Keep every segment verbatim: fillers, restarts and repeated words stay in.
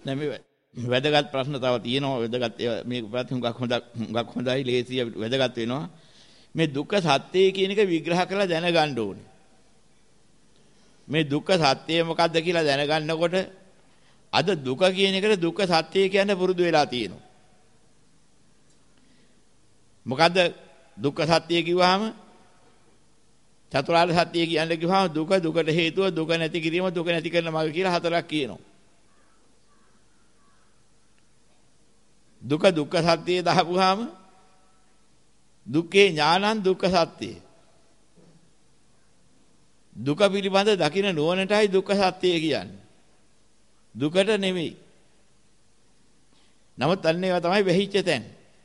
දැන් මේ වැදගත් ප්‍රශ්න තව තියෙනවා. වැදගත් මේ ප්‍රශ්න හුඟක් හොඳ හුඟක් හොඳයි ලේසිය වැදගත් වෙනවා. මේ දුක්ඛ සත්‍යය කියන එක විග්‍රහ කරලා දැනගන්න ඕනේ. මේ දුක්ඛ සත්‍යය මොකක්ද කියලා දැනගන්නකොට අද දුක කියන එකට දුක්ඛ සත්‍යය කියන්න පුරුදු වෙලා තියෙනවා. මොකද්ද දුක්ඛ සත්‍යය කිව්වහම චතුරාර්ය සත්‍යය කියන්නේ කිව්වහම දුක දුකට හේතුව දුක නැති කිරීම දුක නැති කරන මාර්ගය කියලා හතරක් කියනවා. දුක දුක්ඛ සත්‍යය දහපුවාම දුක්ඛේ ඥානං දුක්ඛ සත්‍යය. දුක පිළිබඳ දකින්න නුවණටයි දුක්ඛ සත්‍යය කියන්නේ. දුකට නෙමෙයි. නමුත් අන්න ඒවා තමයි වෙහිච්ච තැන්.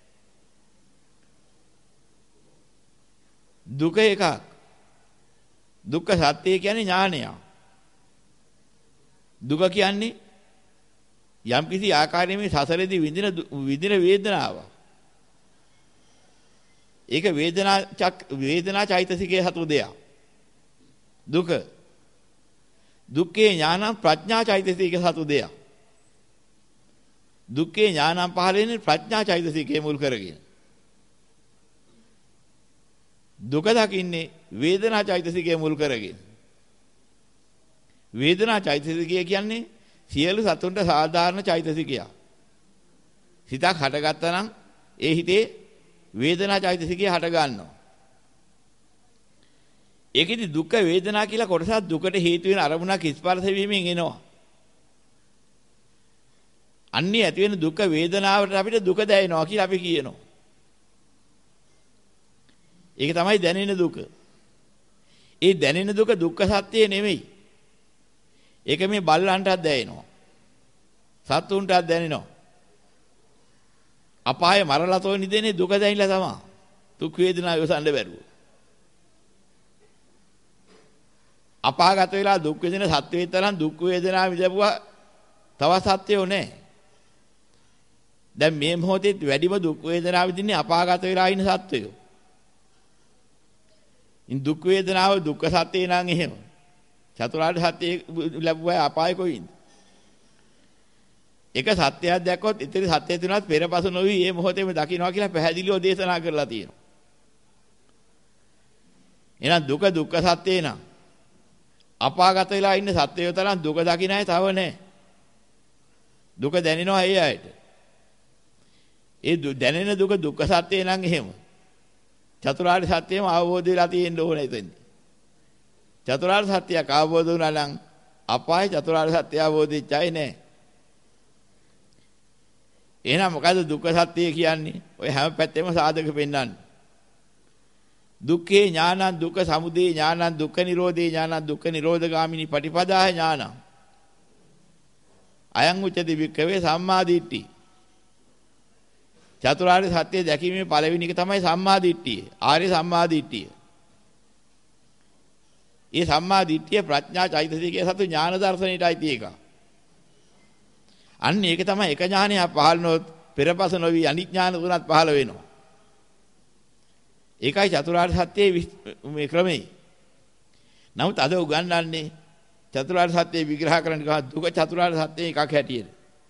දුක එකක්. දුක්ඛ සත්‍යය කියන්නේ ඥානය. දුක කියන්නේ යම් කිසි ආකාරයකින් මේ සසරේදී විඳින විඳින වේදනාව. ඒක වේදනා චක් වේදනා චෛතසිකයේ හතු දෙයක්. දුක දුක්ඛේ ඥානං ප්‍රඥා චෛතසිකයේ හතු දෙයක්. දුක්ඛේ ඥානං පහළ වෙන්නේ ප්‍රඥා චෛතසිකයේ මුල් කරගෙන. දුක දකින්නේ වේදනා චෛතසිකයේ මුල් කරගෙන. වේදනා චෛතසිකය කියන්නේ සියලු සතුන්ට සාධාරණ චෛතසිකයක්. සිතක් හටගත්තා නම් ඒ හිතේ වේදනා චෛතසිකය හට ගන්නවා. ඒකෙදි දුක්ඛ වේදනා කියලා කොටසක් දුකට හේතු වෙන අරමුණක් ස්පර්ශ වීමෙන් එනවා. අන්නේ ඇති වෙන දුක්ඛ වේදනාවට අපිට දුක දැනෙනවා කියලා අපි කියනවා. ඒක තමයි දැනෙන දුක. ඒ දැනෙන දුක දුක්ඛ සත්‍යය නෙමෙයි. ඒක මේ බල්ලන්ටත් දැනෙනවා. සත්තුන්ටත් දැනෙනවා. අපාය මරලා තෝ නිදෙන්නේ දුක දැනිලා තමයි. දුක් වේදනා යොසන්න බැරුව. අපාගත වෙලා දුක් වේදන සත්වයේ තරම් දුක් වේදනා විඳපුවා තව සත්‍යෝ නැහැ. දැන් මේ මොහොතේ වැඩිම දුක් වේදනා විඳින්නේ අපාගත වෙලා ඉන්න සත්වයෝ. ඉන් දුක් වේදනාව දුක්ඛ සත්‍යය නම් එහෙම. චතුරාර්ය සත්‍ය ලැබුවා අපාය කොයින්ද? එක සත්‍යයක් දැක්කොත් ඉතින් සත්‍ය තුනත් පෙරපසු නොවි මේ මොහොතේම දකින්නවා කියලා පැහැදිලිව දේශනා කරලා තියෙනවා. එහෙනම් දුක දුක්ඛ සත්‍යය නම් අපාගත වෙලා ඉන්න සත්‍යය තරම් දුක දකින්න අය තව නැහැ. දුක දැනෙනවා ඒ අයට. ඒ දැනෙන දුක දුක්ඛ සත්‍යය නම් එහෙම. චතුරාර්ය සත්‍යයම අවබෝධ වෙලා තියෙන්න ඕනේ එතෙන්දී. චතුරාර්ය සත්‍යයක් අවබෝධ වුණා නම් අපාය චතුරාර්ය සත්‍ය අවබෝධෙච්චයි නැහැ. එහෙනම් මොකද දුක්ඛ සත්‍යය කියන්නේ? ඔය හැම පැත්තෙම සාධක පෙන්වන්නේ. දුක්ඛේ ඥානං දුක්ඛ සමුදය ඥානං දුක්ඛ නිරෝධේ ඥානං දුක්ඛ නිරෝධගාමිනී පටිපදාය ඥානං. අයං උච්චති වික්ඛවේ සම්මා දිට්ඨි. චතුරාර්ය සත්‍ය දැකීමේ පළවෙනි එක තමයි සම්මා දිට්ඨිය. ආර්ය සම්මා දිට්ඨිය. ඒ සම්මා දිට්ඨිය ප්‍රඥා චෛතසිකයේ සතු ඥාන දර්ශනයටයි තියෙක. අන්න ඒක තමයි එක ඥානයක් පහළනොත් පෙරපස නොවි අනිත් ඥාන තුනක් පහළ වෙනවා. ඒකයි චතුරාර්ය සත්‍යයේ මේ ක්‍රමේ. නමුත් අද උගන්වන්නේ චතුරාර්ය සත්‍ය විග්‍රහ කරන්න ගහ දුක චතුරාර්ය සත්‍යයේ එකක් හැටියට.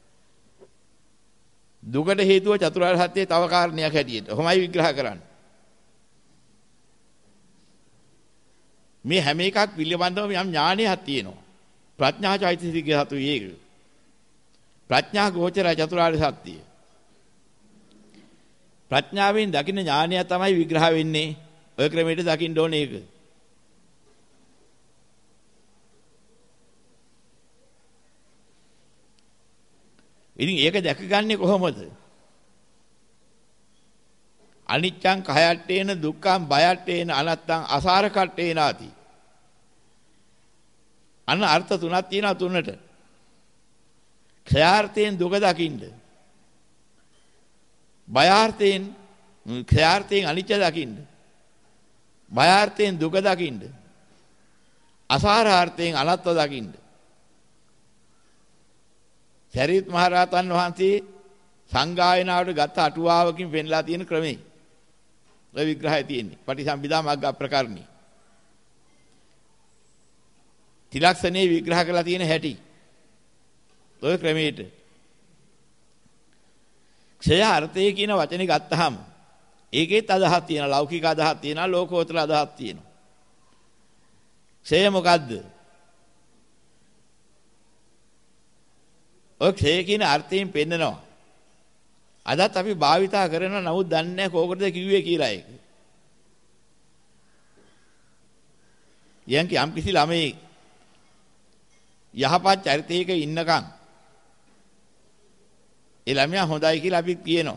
දුකට හේතුව චතුරාර්ය සත්‍යයේ තව කාරණයක් හැටියට. ඔහොමයි විග්‍රහ කරන්නේ. මේ හැම එකක් පිළිබඳව යම් ඥානයක් තියෙනවා. ප්‍රඥා චෛතසිකයේ හතු ඒක. ප්‍රඥා ගෝචර චතුරාර්ය සත්‍යය. ප්‍රඥාවෙන් දකින්න ඥානය තමයි විග්‍රහ වෙන්නේ. ඔය ක්‍රමයට දකින්න ඕනේ ඒක. ඉතින් ඒක දැකගන්නේ කොහොමද? අනිච්චං කයට්ටේන දුක්ඛං බයට්ටේන අනත්තං අසාර කට්ටේනාති. අන්න අර්ථ තුනක් තියෙනවා තුනට. ක්ෂයාර්ථයෙන් දුක දකින්න. බයාර්ථයෙන් ක්ෂයාර්ථයෙන් අනිච්ච දකින්න. බයාර්ථයෙන් දුක දකින්න. අසාරාර්ථයෙන් අනත්ත දකින්න. සරියුත් මහ රහතන් වහන්සේ සංගායනාවට ගත අටුවාවකින් පෙන්ලා තියෙන ක්‍රමේ. ඔය විග්‍රහය තියෙන්නේ. පටිසම්භිදා මග්ග ප්‍රකරණී. තිලක්ෂණේ විග්‍රහ කරලා තියෙන හැටි. ඔය ක්‍රමයට ක්ෂය අර්ථය කියන වචනේ ගත්තාම ඒකෙත් අදහස් තියෙනවා, ලෞකික අදහස් තියෙනවා, ලෝකෝත්තර අදහස් තියෙනවා. ක්ෂය මොකද්ද? ඔය ක්ෂය කියන අර්ථයෙන් පෙන්නනවා. අදත් අපි භාවිතා කරනවා, නමුත් දන්නේ නැහැ කෝකටද කිව්වේ කියලා ඒක. යම් යම් කිසි ළමයි යහපත් චරිතයක ඉන්නකම් ඒ ළමයා හොඳයි කියලා අපි කියනවා.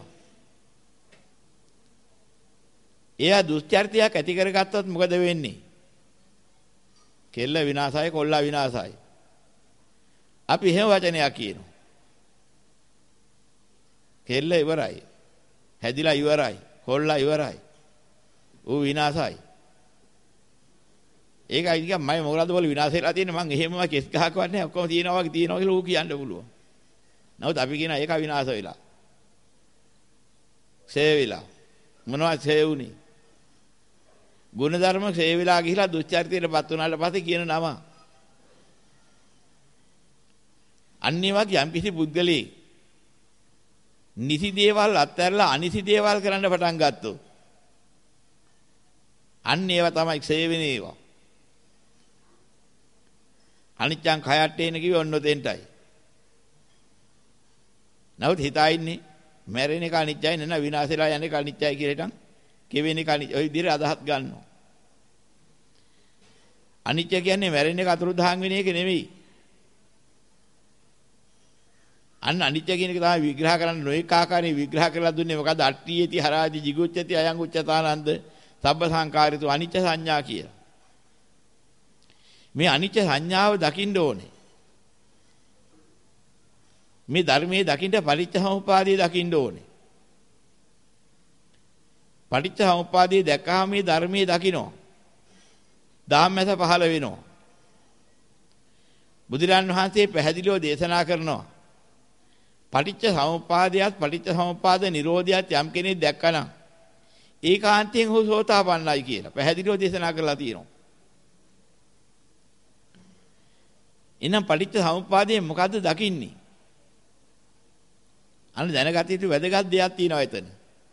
එයා දුස්චරිතයක් ඇති කරගත්තොත් මොකද වෙන්නේ? කෙල්ල විනාශයි, කොල්ලා විනාශයි. අපි එහෙම වචනයක් කියනවා. කෙල්ල ඉවරයි, හැදිලා ඉවරයි, කොල්ලා ඉවරයි, ඌ විනාශයි. ඒකයි නිකන් මම මොකටද බල විනාශ වෙලා තියෙන්නේ, මං එහෙමම කෙස් ගහකවත් නැහැ, ඔක්කොම තියෙනවා වගේ තියෙනවා කියලා ඌ කියන්න පුළුවන්. නමුත් අපි කියන ඒක විනාශ වෙලා, ක්ෂය වෙලා. මොනවද ක්ෂය වුනේ? ගුණධර්ම ක්ෂය වෙලා ගිහිලා දුස්චරිතයටපත් වුණාට පස්සේ කියන නම. අන්නේ වගේ යම් කිසි පුද්ගලෙක් නිසි දේවල් අත්හැරලා අනිසි දේවල් කරන්න පටන් ගත්තොත් අන්න ඒවා තමයි ක්ෂය වෙන ඒවා. අනිච්චං khයට්ටේන කිව්ව ඔන්න දෙන්ටයි. නමුත් හිතා ඉන්නේ මැරෙන එක අනිච්චයි නෙන විනාශෙලා යන එක අනිච්චයි කියලා හිටන් කෙවෙන එක අනිච්ච. ඔය විදිහට අදහස් ගන්නවා. අනිච්ච කියන්නේ මැරෙන එක අතුරුදහන් වෙන එක නෙමෙයි. අන්න අනිච්ච කියන එක තමයි විග්‍රහ කරන්න නොඑක ආකාරයෙන් විග්‍රහ කරලා දුන්නේ. මොකද අට්ඨියති හරාදි jigucchati අයං උච්චතානන්ද සබ්බ සංකාරිතු අනිච්ච සංඥා කියලා. මේ අනිච්ච සංඥාව දකින්න ඕනේ. මේ ධර්මයේ දකින්න පටිච්චසමුප්පාදයේ දකින්න ඕනේ. පටිච්චසමුප්පාදයේ දැක්කහම මේ ධර්මයේ දකින්න. ධම්මස පහළ වෙනවා. බුදුරන් වහන්සේ පැහැදිලිව දේශනා කරනවා. පටිච්චසමුප්පාදයත් පටිච්චසමුප්පාද නිරෝධයත් යම් කෙනෙක් දැක්කනම් ඒකාන්තයෙන් හෝ සෝතාපන්නයි කියලා පැහැදිලිව දේශනා කරලා තියෙනවා. එහෙනම් පටිච්චසමුප්පාදයේ මොකද්ද දකින්නේ? අන්න දැනගත යුතු වැදගත් දෙයක් තියෙනවා එතන.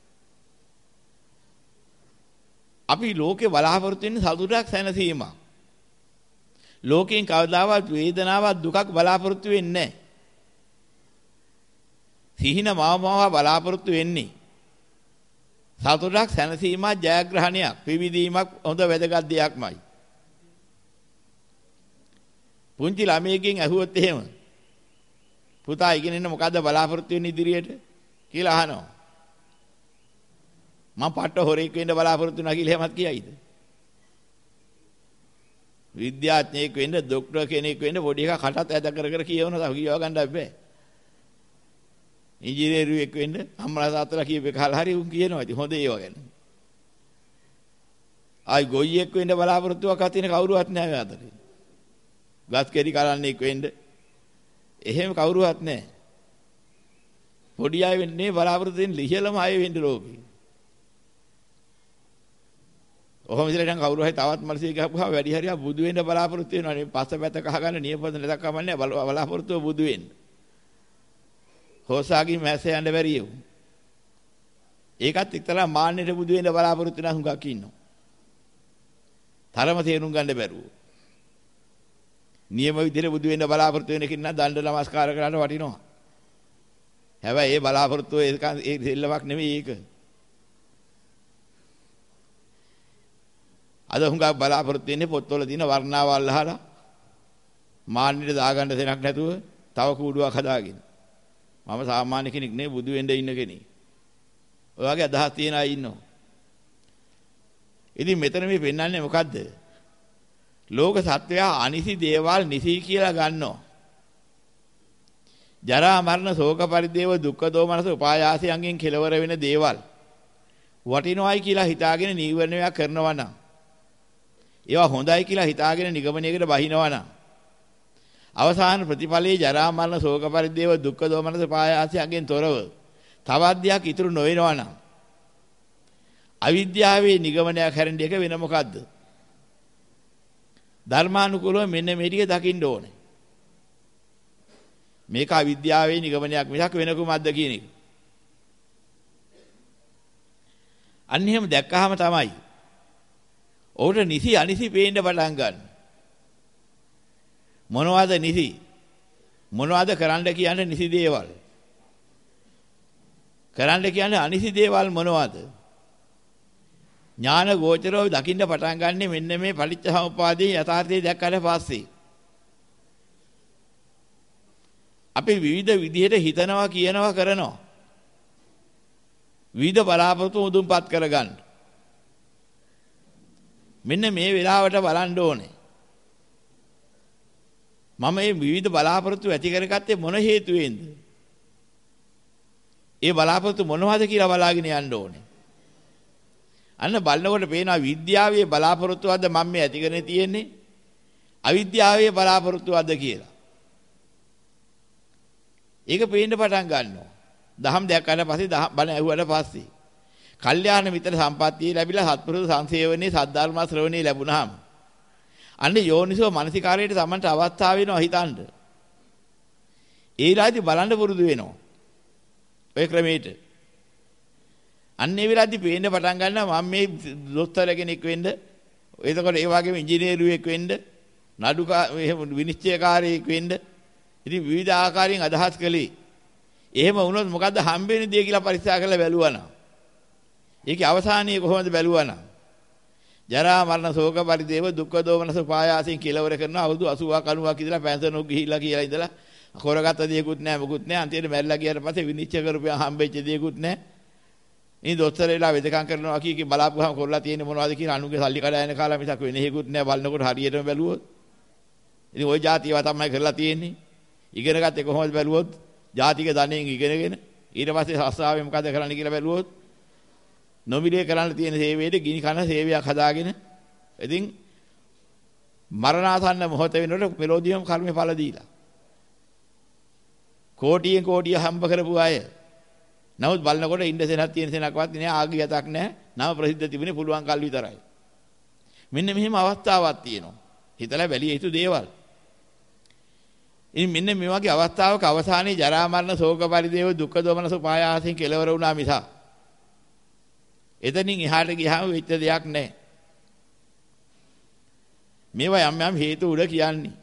අපි ලෝකේ බලාපොරොත්තු වෙන්නේ සතුටක් සැනසීමක්. ලෝකයෙන් කවදාවත් වේදනාවක් දුකක් බලාපොරොත්තු වෙන්නේ නැහැ. සිහින මාමාව බලාපොරොත්තු වෙන්නේ සතුටක් සැනසීමක්, ජයග්‍රහණයක්, පිවිදීමක් හොඳ වැදගත් දෙයක්මයි. පුංචි ළමයෙක්ගෙන් ඇහුවොත් එහෙම පුතා ඉගෙන ඉන්න මොකද්ද බලාපොරොත්තු වෙන්නේ ඉදිරියට කියලා අහනවා. මම පට්ට හොරෙක් වෙන්න බලාපොරොත්තු වෙනවා කියලා එහෙමත් කියයිද? විද්‍යාඥයෙක් වෙන්න, ડોක්ටර් කෙනෙක් වෙන්න පොඩි එකා කටත් ඇද කර කර කියවනවා. තව කියව ගන්න බෑ. ඉංජිනේරුවෙක් වෙන්න අම්මලා තාත්තලා කියප එක හරිය හරි උන් කියනවා. ඉතින් හොඳ ඒවා ගැන. ආයි ගොයියෙක් වෙන්න බලාපොරොත්තුවක් අතින කවුරුවත් නැහැ අතරේ. ගස් කෙරි කරන්නෙක් වෙන්න එහෙම කවුරුවත් නැහැ. පොඩි අය වෙන්නේ බලාපොරොත්තු වෙන ලිහිලම අය වෙන්න ලෝකේ. ඔහොම ඉතින් කවුරු හරි තවත් මනසේ ගහපුවා වැඩි හරියක් බුදු වෙන්න බලාපොරොත්තු වෙනවා නේ. පස්ස පැත්ත කහ ගන්න නියපොත නැතක් කමන්නේ බලාපොරොත්තු බුදු වෙන්න. හොසාගේ මැස්ස යන්න බැරි යෝ. ඒකත් එක්තරා මාන්නෙට බුදු වෙන්න බලාපොරොත්තු වෙන හුඟක් ඉන්නවා. තරම තේරුම් ගන්න බැරුව. නියම විදිහට බුදු වෙන්න බලාපොරොත්තු වෙන කෙනා දණ්ඩ නමස්කාර කරන්න වටිනවා. හැබැයි ඒ බලාපොරොත්තු ඒක ඒ දෙල්ලමක් නෙමෙයි ඒක. අද හුඟක් බලාපොරොත්තු වෙන්නේ පොත්වල තියෙන වර්ණාවල් අහලා මාන්නෙට දාගන්න දෙයක් නැතුව තව කූඩුවක් හදාගෙන. මම සාමාන්‍ය කෙනෙක් නෙවෙයි බුදු වෙන්න ඉන්න කෙනෙක්. ඔය වගේ අදහස් තියන අය ඉන්නවා. ඉතින් මෙතන මේ පෙන්වන්නේ මොකද්ද? ලෝක සත්වයා අනිසි දේවල් නිසි කියලා ගන්නවා. ජරා මරණ ශෝක පරිදේව දුක්ඛ දෝමනස උපායාසයන්ගෙන් කෙලවර වෙන දේවල් වටිනවයි කියලා හිතාගෙන නීවරණයක් කරනවා නම් ඒවා හොඳයි කියලා හිතාගෙන නිගමනයකට බහිනවා නම් අවසාන ප්‍රතිඵලයේ ජරා මරණ ශෝක පරිදේව දුක්ඛ දෝමනස උපායාසයන්ගෙන් තොරව තවත් දෙයක් ඉතුරු නොවෙනවා නම් අවිද්‍යාවේ නිගමනයක් හැරෙන්න එක වෙන මොකද්ද? ධර්මානුකූලව මෙන්න මේ ටික දකින්න ඕනේ. මේක අවිද්‍යාවේ නිගමනයක් මිසක් වෙන කුමක්ද කියන එක. අන්න එහෙම දැක්කහම තමයි ඔහුට නිසි අනිසි පේන්න පටන් ගන්න. මොනවද නිසි? මොනවද කරන්න කියන්නේ නිසි දේවල්? කරන්න කියන්නේ අනිසි දේවල් මොනවද? ඥාන ගෝචරව දකින්න පටන් ගන්නෙ මෙන්න මේ පටිච්චසමුප්පාදයේ යථාර්ථය දැක්කට පස්සේ. අපි විවිධ විදිහට හිතනවා කියනවා කරනවා. විවිධ බලාපොරොත්තු උදුම්පත් කරගන්න. මෙන්න මේ වෙලාවට බලන්න ඕනේ. මම මේ විවිධ බලාපොරොත්තු ඇති කරගත්තේ මොන හේතුවෙන්ද? ඒ බලාපොරොත්තු මොනවද කියලා බලාගෙන යන්න ඕනේ. අන්න බලනකොට පේනවා විද්‍යාවේ බලාපොරොත්තුවක්ද මම මේ ඇති කරගෙන තියෙන්නේ? අවිද්‍යාවේ බලාපොරොත්තුවක්ද කියලා. ඒක පේන්න පටන් ගන්නවා. දහම් දැක්කට පස්සේ දහම් බණ ඇහුවට පස්සේ කල්යාණ මිත්‍ර සම්පත්තිය ලැබිලා සත්පුරුෂ සංසේවනයේ සද්ධර්ම ශ්‍රවණේ ලැබුණාම අන්න යෝනිසෝ මනසිකාරයට Tamanට අවස්ථාව වෙනවා හිතන්න. ඒ විලාදී බලන්න පුරුදු වෙනවා. ඔය ක්‍රමයට. අන්න ඒ විලාදී පේන්න පටන් ගන්නවා මම මේ දොස්තර කෙනෙක් වෙන්න, එතකොට ඒ වගේම ඉංජිනේරුවෙක් වෙන්න, නඩු විනිශ්චයකාරයෙක් වෙන්න. ඉතින් විවිධ ආකාරයෙන් අදහස් කළේ. එහෙම වුණොත් මොකද්ද හම්බෙන්නේ දෙය කියලා පරික්ෂා කරලා බැලුවා නම්. ඒකේ අවසානයේ කොහොමද බැලුවා නම්. ජරා මරණ ශෝක පරිදේව දුක්ඛ දෝමනස පායාසයෙන් කෙලවර කරන අවුරුදු අසූවක් අනූවක් ඉඳලා පැන්සනුක් ගිහිල්ලා කියලා ඉඳලා කොරගත්ත දෙයක්වත් නැහැ මොකුත් නැහැ. අන්තිමට මැරිලා ගියාට පස්සේ විනිශ්චය කරපුවා හම්බෙච්ච දෙයක්වත් නැහැ. ඉතින් දොස්තර වෙලා වෙදකම් කරනවා කී කී බලාපුවාම කරලා තියෙන්නේ මොනවද කියලා අනුගේ සල්ලි කඩායන කාලා මිසක් වෙන හේකුත් නැහැ. බලනකොට හරියටම බැලුවොත්. ඉතින් ওই જાතියව තමයි කරලා තියෙන්නේ. ඉගෙන ගත්තේ කොහොමද බැලුවොත්? ජාතික ධනෙන් ඉගෙනගෙන ඊට පස්සේ ශාස්ත්‍රාවේ මොකද කරන්න කියලා බැලුවොත් නොමිලේ කරන්න තියෙන සේවයේදී ගිනි කන සේවයක් හදාගෙන ඉතින් මරණාසන්න මොහොත වෙනකොට මෙලෝදියම් කර්මේ ඵල දීලා කෝටියෙන් කෝටිය හම්බ කරපු අය. නමුත් බලනකොට ඉන්දසෙනක් තියෙන සෙනක්වත් නෑ, ආගියතක් නෑ, නම ප්‍රසිද්ධ තිබුණේ පුළුවන් කල් විතරයි. මෙන්න මෙහෙම අවස්ථාවක් තියෙනවා. හිතලා බැලිය යුතු දේවල්. ඉතින් මෙන්න මේ වගේ අවස්ථාවක අවසානයේ ජරා මරණ ශෝක පරිදේව දුක්ඛ දෝමනස පායාසයෙන් කෙලවර වුණා මිස එතනින් එහාට ගියාම වෙච්ච දෙයක් නැහැ. මේවා යම් යම් හේතු උඩ කියන්නේ.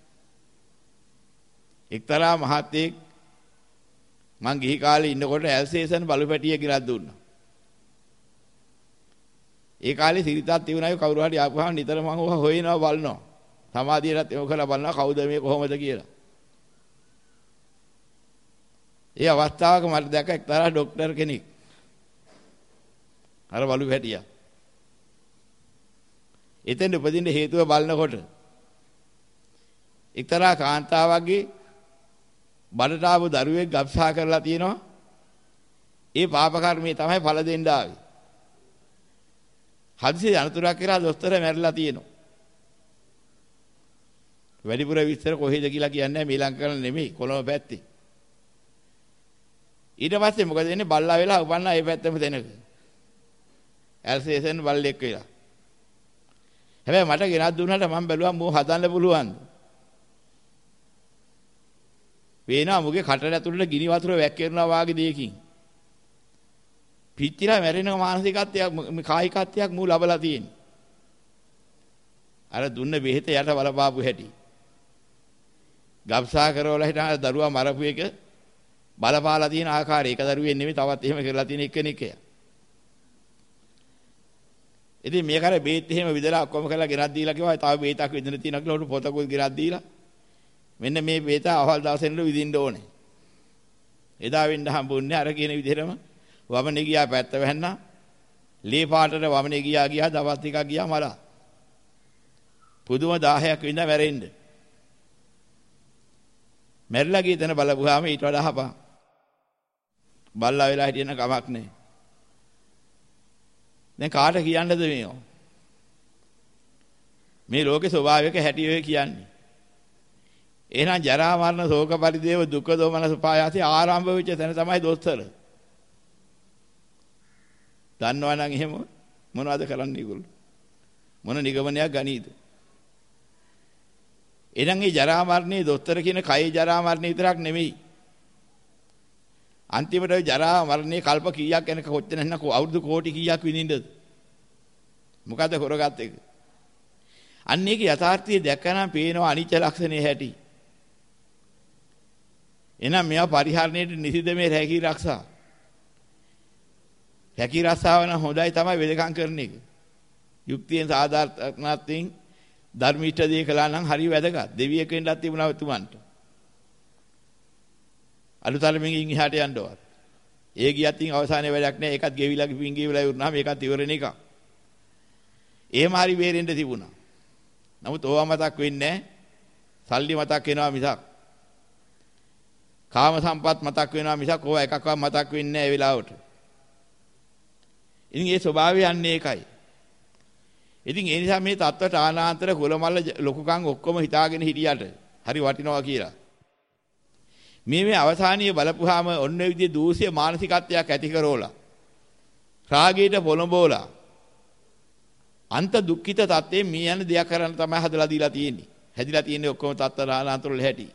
එක්තරා මහත්තයෙක් මං ගිහි කාලේ ඉන්නකොට ඇල්සේසන් බලුපැටිය ගිරක් දුන්නා. ඒ කාලේ සිරිතක් තිබුණායි කවුරු හරි ආපුවාම නිතර මම ඕවා හොයනවා බලනවා. සමාධියටත් යොමු කරලා බලනවා කවුද මේ කොහොමද කියලා. ඒ අවස්ථාවක මට දැක්ක එක්තරා ડોක්ටර් කෙනෙක්. අර බලුපැටියා. එතෙන් උපදින්න හේතුව බලනකොට එක්තරා කාන්තාවක්ගේ බඩට ආපු දරුවෙක් ගබ්සා කරලා තියෙනවා. ඒ පාප කර්මයේ තමයි ඵල දෙන්න ආවේ. හදිසියේ අනතුරක් කරා දොස්තර මැරිලා තියෙනවා. වැඩිපුර විස්තර කොහෙද කියලා කියන්නේ මේ ලංකාවේ නෙමෙයි කොළඹ පැත්තේ. ඊට පස්සේ මොකද වෙන්නේ? බල්ලා වෙලා උපන්නා ඒ පැත්තම තැනක. ඇල්සේසන් බල්ලෙක් වෙලා. හැබැයි මට ගෙනත් දුන්නාට මම බැලුවා මෝ හදන්න පුළුවන්ද? වේනා මුගේ කටට ඇතුළට ගිනි වතුර වැක්කිරනවා වාගේ දෙයකින්. පිච්චිලා මැරෙන මානසිකත්වයක් කායිකත්වයක් මූ ලබලා තියෙන්නේ. අර දුන්න බෙහෙත යට බලපාපු හැටි. ගබ්සා කරවලා හිටන දරුවා මරපු එක බලපාලා තියෙන ආකාරය එක දරුවෙන් නෙමෙයි තවත් එහෙම කරලා තියෙන එක්කෙනෙක්. ඉතින් මේක අර බේත් එහෙම විදලා ඔක්කොම කරලා ගෙනත් දීලා කිව්වා තව බේතක් විදින තියෙනවා කියලා උඩ පොතකුත් ගෙනත් දීලා මෙන්න මේ බේත අවල් දවසෙන්ද විදින්න ඕනේ. එදා වෙන්න හම්බුන්නේ අර කියන විදිහටම වමනේ ගියා පැත්ත වැහන්නා. ලේ පාටට වමනේ ගියා ගියා දවස් ටිකක් ගියා මලා. පුදුම දාහයක් වින්ද මැරෙන්න. මැරිලා ගිය තැන බලපුවාම ඊට වඩා හපා. බල්ලා වෙලා හිටියන කමක් නැහැ. දැන් කාට කියන්නද මේව? මේ ලෝකේ ස්වභාවික හැටි ඔය කියන්නේ. එහෙනම් ජරා මරණ ශෝක පරිදේව දුක්ඛ දෝමනස පායාසී ආරම්භ වෙච්ච තැන තමයි දොස්තර. දන්නවනම් එහෙම මොනවද කරන්නේ ඒගොල්ලෝ? මොන නිගමනයක් ගනීද? එහෙනම් මේ ජරා මරණේ දොස්තර කියන කයි ජරා මරණේ විතරක් නෙමෙයි. අන්තිමට ජරා මරණේ කල්ප කීයක් යනක කොච්චර නැන්න අවුරුදු කෝටි කීයක් විඳින්නද? මොකද කරගත්ත එක? අන්න ඒක යථාර්ථය දැක්කනම් පේනවා අනිච්ච ලක්ෂණේ හැටි. එහෙනම් මේවා පරිහරණයට නිසිද මේ රැකී ආරක්ෂා. රැකී ආරක්ෂාව නම් හොඳයි තමයි වෙදකම් කරන එක. යුක්තියෙන් සාධාරණත්වයෙන් ධර්මිෂ්ඨ දේ කළා නම් හරි වැදගත්. දෙවියෙක් වෙන්නත් තිබුණා තුමන්ට. අලුතලමින් ඉහාට යන්නවත්. ඒ ගියත් ඉන් අවසානයේ වැඩක් නැහැ. ඒකත් ගෙවිලා ගිපින් ගෙවිලා ඉවරනම ඒකත් ඉවරන එක. එහෙම හරි වේරෙන්න තිබුණා. නමුත් ඕවා මතක් වෙන්නේ නැහැ. සල්ලි මතක් වෙනවා මිසක්. කාම සම්පත් මතක් වෙනවා මිසක් ඕවා එකක්වත් මතක් වෙන්නේ නැහැ ඒ වෙලාවට. ඉතින් ඒ ස්වභාවය යන්නේ ඒකයි. ඉතින් ඒ නිසා මේ තත්ත්වට ආනාන්තර කුලමල්ල ලොකුකම් ඔක්කොම හිතාගෙන හිටියට හරි වටිනවා කියලා. මේ මේ අවසානීය බලපුවාම ඔන්න ඔය විදිහේ දූෂ්‍ය මානසිකත්වයක් ඇති කරෝලා. රාගයට පොළඹෝලා. අන්ත දුක්ඛිත තත්ත්වයේ මේ යන දෙයක් කරන්න තමයි හදලා දීලා තියෙන්නේ. හැදිලා තියෙන්නේ ඔක්කොම තත්ත්ව ආනාන්තර වල හැටි.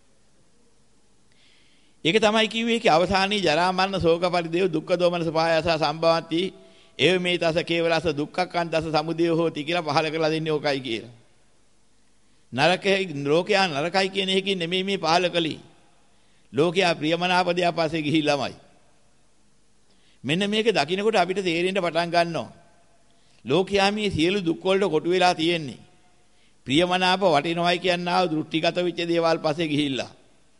ඒක තමයි කිව්වේ ඒකේ අවසානයේ ජරා මරණ ශෝක පරිදේව දුක්ඛ දෝමනස පායස සම්භවಂತಿ ඒව මේ තස කේවලස දුක්ඛං දස සමුදය හෝති කියලා පහල කරලා දෙන්නේ ඕකයි කියලා. නරකයි ලෝකයා නරකයි කියන එකකින් නෙමෙයි මේ පහල කළේ. ලෝකයා ප්‍රියමනාප දෙයක් පස්සේ ගිහිල්ලාමයි. මෙන්න මේක දකින්නකොට අපිට තේරෙන්න පටන් ගන්නවා. ලෝකයා මේ සියලු දුක් වලට කොටු වෙලා තියෙන්නේ. ප්‍රියමනාප වටිනවයි කියනවා දෘෂ්ටිගත වෙච්ච දේවල් පස්සේ ගිහිල්ලා.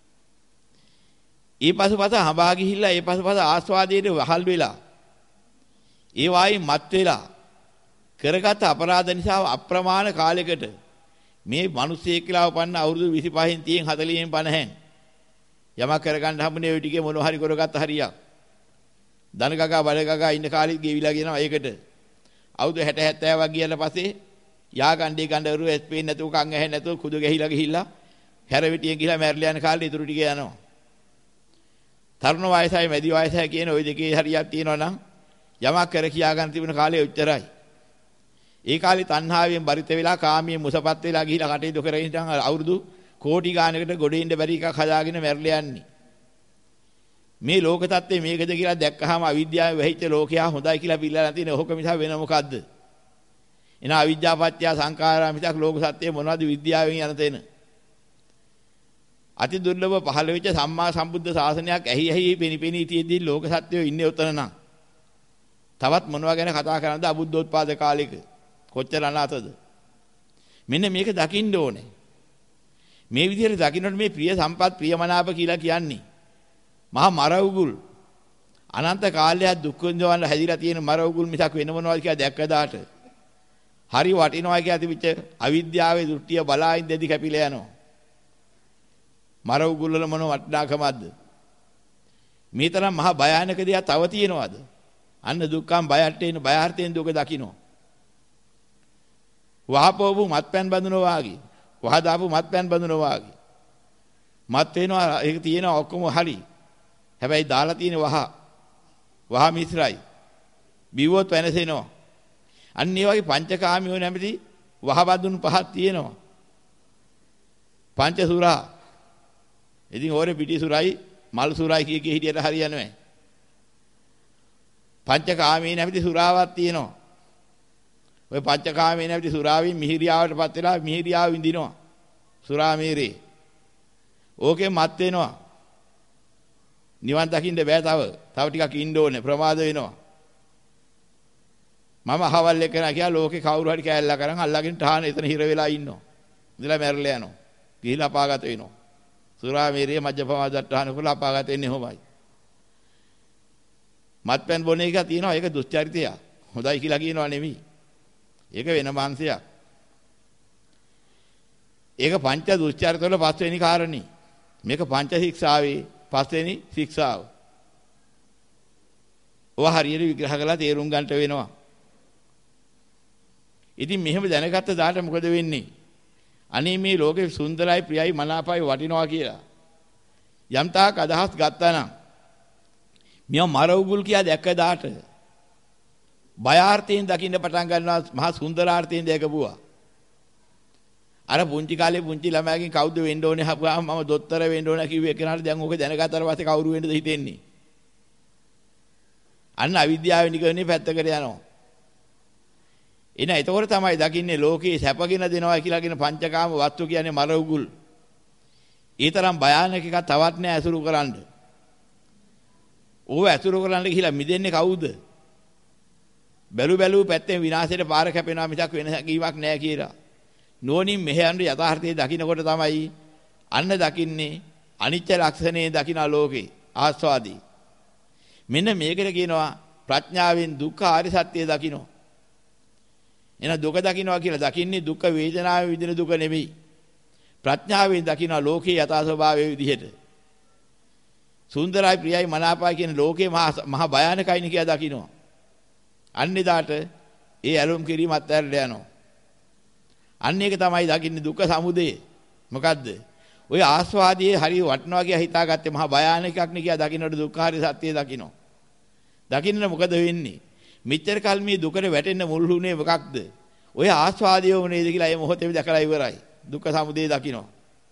ඒ පසුපස හඹා ගිහිල්ලා ඒ පසුපස ආස්වාදයේ වහල් වෙලා. ඒ වයින් මත් වෙලා කරගත් අපරාධ නිසා අප්‍රමාණ කාලයකට මේ මිනිස්සෙක් කියලා උපන්න අවුරුදු විසිපහෙන් තියෙන් හතලියෙන් පනහෙන් යමක් කරගන්න හම්බුනේ ওই ටිකේ මොනවා හරි කරගත්ත හරියක්. ධන ගගා බඩ ගගා ඉන්න කාලෙත් ගෙවිලා කියනවා ඒකට. අවුරුදු හැට හැත්තෑවක් ගියලා පස්සේ යා ගණ්ඩේ ගණ්ඩවරු එස්පේන් නැතුව කන් ඇහෙන්නේ නැතුව කුදු ගහිලා ගිහිල්ලා හැරවිටියෙන් ගිහිලා මැරිලා යන කාලේ ඉතුරු ටික යනවා. තරුණ වයසයි මැදි වයසයි කියන ওই දෙකේ හරියක් තියෙනවා නම් යමක් කර කියා ගන්න තිබුණ කාලේ උච්චරයි. ඒ කාලේ තණ්හාවෙන් බරිත වෙලා කාමයෙන් මුසපත් වෙලා ගිහිලා කටයුතු කරගෙන ඉඳන් අවුරුදු කෝටි ගානකට ගොඩ ඉන්න බැරි එකක් හදාගෙන මැරිලා යන්නේ. මේ ලෝක තත්ත්වය මේකද කියලා දැක්කහම අවිද්‍යාව වෙහිච්ච ලෝකයා හොඳයි කියලා පිළිලා තියෙන ඕක මිස වෙන මොකද්ද? එන අවිද්‍යාපත්‍ය සංඛාරා මිසක් ලෝක සත්‍යය මොනවද විද්‍යාවෙන් යන තැන? අති දුර්ලභ පහළ වෙච්ච සම්මා සම්බුද්ධ ශාසනයක් ඇහි ඇහි පෙනිපෙනී තියෙද්දි ලෝක සත්‍යය ඉන්නේ උතන නම් තවත් මොනවා ගැන කතා කරනද අබුද්ධෝත්පාද කාලෙක කොච්චර අනාතද? මෙන්න මේක දකින්න ඕනේ. මේ විදිහට දකින්නට මේ ප්‍රිය සම්පත් ප්‍රියමනාප කියලා කියන්නේ මහා මරවුගුල් අනන්ත කාලයක් දුක් විඳවන්න හැදිලා තියෙන මරවුගුල් මිසක් වෙන මොනවද කියලා දැක්කදාට හරි වටිනවා කියලා තිබිච්ච අවිද්‍යාවේ දෘෂ්ටිය බලායින් දෙදි කැපිලා යනවා. මරවුගුල් වල මොන වටිනාකමක්ද? මේ තරම් මහා භයානක දෙයක් තව තියෙනවද? අන්න දුක්ඛම් බයට එන බයාර්ථයෙන් දුක දකින්න. වහපෝවු මත්පැන් බඳිනවා වාගේ වහදාපු මත්පැන් බඳිනවා වාගේ මත් වෙනවා ඒක තියෙනවා ඔක්කොම හරි. හැබැයි දාලා තියෙන වහ වහ මිශ්‍රයි. බිව්වොත් වෙනසෙනවා. අන්න ඒ වගේ පංචකාමියෝ නැමැති වහ බඳුන් පහක් තියෙනවා. පංච සුරා. ඉතින් ඕරේ පිටි සුරයි මල් සුරයි කිය කී හිටියට හරියන්නේ නැහැ. පංචකාමී නැමැති සුරාවක් තියෙනවා. ඔය පංචකාමී නැමැති සුරාවෙන් මිහිරියාවටපත් වෙලා මිහිරියාව විඳිනවා. සුරා මිහිරේ. ඕකේ මත් වෙනවා. නිවන් දකින්න බෑ තව. තව ටිකක් ඉන්න ඕනේ ප්‍රමාද වෙනවා. මම අහවල් එක නා කියලා ලෝකේ කවුරු හරි කෑල්ලා කරන් අල්ලගෙන ටහන එතන හිර වෙලා ඉන්නවා. ඉඳලා මැරලා යනවා. ගිහිලා අපාගත වෙනවා. සුරා මිහිරේ මජ්ජපමාදට ටහන කරලා අපාගත වෙන්නේ කොහොමයි? මත්පැන් බොන එක තියෙනවා ඒක දුස්චරිතයක්. හොඳයි කියලා කියනවා නෙමෙයි. ඒක වෙන මාංශයක්. ඒක පංච දුස්චරිත වල පස්වෙනි කාරණේ. මේක පංච ශික්ෂාවේ පස්වෙනි ශික්ෂාව. ඔය හරියට විග්‍රහ කරලා තේරුම් ගන්නට වෙනවා. ඉතින් මෙහෙම දැනගත්ත දාට මොකද වෙන්නේ? අනේ මේ ලෝකේ සුන්දරයි ප්‍රියයි මනාපයි වටිනවා කියලා. යම් තාක් අදහස් ගත්තා නම් මිය මරවුගුල් කියා දැක්ක දාට බයාර්ථයෙන් දකින්න පටන් ගන්නවා මහා සුන්දරාර්ථයෙන් දැකපුවා. අර පුංචි කාලේ පුංචි ළමයාගෙන් කවුද වෙන්න ඕනේ හපුවාම මම දොස්තර වෙන්න ඕන කිව්වේ කෙනාට දැන් ඕක දැනගත්තාට පස්සේ කවුරු වෙන්නද හිතෙන්නේ? අන්න අවිද්‍යාව නිකන්නේ පැත්තකට යනවා. එන එතකොට තමයි දකින්නේ ලෝකේ සැපගෙන දෙනවා කියලා කියන පංචකාම වස්තු කියන්නේ මර උගුල්. ඒ තරම් භයානක එකක් තවත් නෑ අසුරු කරන්න. ඕව අසුරු කරන්න කියලා මිදෙන්නේ කවුද? බැලු බැලු පැත්තෙන් විනාශයට පාර කැපෙනවා මිසක් වෙන කීමක් නෑ කියලා. නෝනින් මෙහෙයන් යථාර්ථයේ දකින්නකොට තමයි අන්න දකින්නේ අනිත්‍ය ලක්ෂණේ දකින්න ලෝකේ ආස්වාදී. මෙන්න මේකට කියනවා ප්‍රඥාවෙන් දුක්ඛ ආර්ය සත්‍ය දකින්න. එන දුක දකින්නවා කියලා දකින්නේ දුක් වේදනාවේ විඳින දුක නෙමෙයි. ප්‍රඥාවෙන් දකින්න ලෝකේ යථා ස්වභාවයේ විදිහට. සුන්දරයි ප්‍රියයි මනාපයි කියන ලෝකේ මහා භයානකයි නේ කියලා දකින්නවා. අන්නේදාට ඒ ඇලුම් කිරීම අත්හැරලා යනවා. අන්න ඒක තමයි දකින්නේ දුක්ඛ සමුදය. මොකද්ද? ඔය ආස්වාදයේ හරිය වටනවා කියලා හිතාගත්තේ මහා භයානක එකක් නේ කියලා දකින්නට දුක්ඛාරි සත්‍ය දකින්නවා. දකින්න මොකද වෙන්නේ? මෙච්චර කල් මේ දුකට වැටෙන්න මුල් වුණේ මොකක්ද? ඔය ආස්වාදයෝ නේද කියලා ඒ මොහොතේ දැකලා ඉවරයි. දුක්ඛ සමුදය දකින්නවා.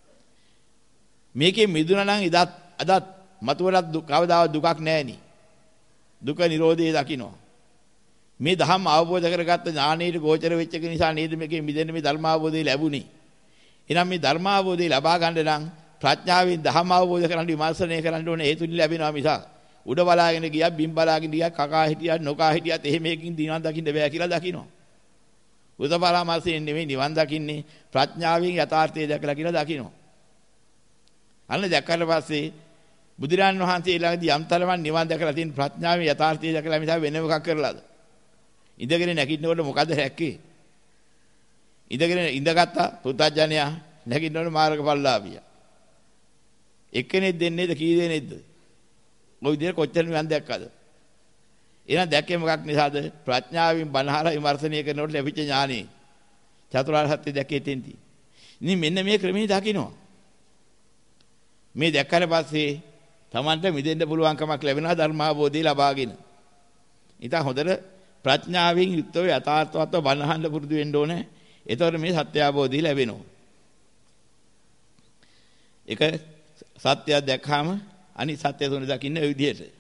මේකේ මිදුණා නම් ඉදත් අදත් මතුවරත් කවදාවත් දුකක් නැහෙනි. දුක නිරෝධය දකින්නවා. මේ ධම්ම අවබෝධ කරගත්ත ඥානීය ගෝචර වෙච්ච එක නිසා නේද මේකේ මිදෙන්න මේ ධර්ම අවබෝධය ලැබුණේ. එහෙනම් මේ ධර්ම අවබෝධය ලබා ගන්න නම් ප්‍රඥාවෙන් ධම්ම අවබෝධ කරගන්න විමර්ශනය කරන්න ඕනේ. ඒ තුලින් ලැබෙනවා මිසක් උඩ බලාගෙන ගියා බිම් බලාගෙන ගියා කකා හිටියා නොකා හිටියත් එහෙම එකකින් නිවන් දකින්න බෑ කියලා දකින්නවා. උද පරාමර්ශයෙන් නෙමෙයි නිවන් දකින්නේ ප්‍රඥාවෙන් යථාර්ථය දැකලා කියලා දකින්නවා. අන්න දැක්කට පස්සේ බුදුරන් වහන්සේ ළඟදී යම් තරමක් නිවන් දැකලා තියෙන ප්‍රඥාවෙන් යථාර්ථය දැකලා මිසක් වෙන මොකක් කරලාද? ඉඳගෙන නැගිටිනකොට මොකද හැක්කේ? ඉඳගෙන ඉඳගත්තා පුතඥයා නැගිටිනකොට මාර්ගඵලලාභියා. එක්කෙනෙක් දෙන්නේද කී දෙනෙක්ද? ඔය විදිහට කොච්චර නිවන් දැක්කද? එහෙනම් දැක්කේ මොකක් නිසාද? ප්‍රඥාවෙන් බණහලා විමර්ශනය කරනකොට ලැබිච්ච ඥානෙ. චතුරාර්ය සත්‍ය දැක්කේ තෙන්ති. ඉතින් මෙන්න මේ ක්‍රමයේ දකින්නවා. මේ දැක්කට පස්සේ Tamanට මිදෙන්න පුළුවන්කමක් ලැබෙනවා ධර්මාභෝධය ලබාගෙන. ඉතින් හොඳට ප්‍රඥාවෙන් යුක්තව යථාර්ථවත් බණහන්න පුරුදු වෙන්න ඕනේ. එතකොට මේ සත්‍ය අවබෝධය ලැබෙනවා. ඒක සත්‍යය දැක්කම අනිත් සත්‍ය තුන දකින්න ඔය විදිහට.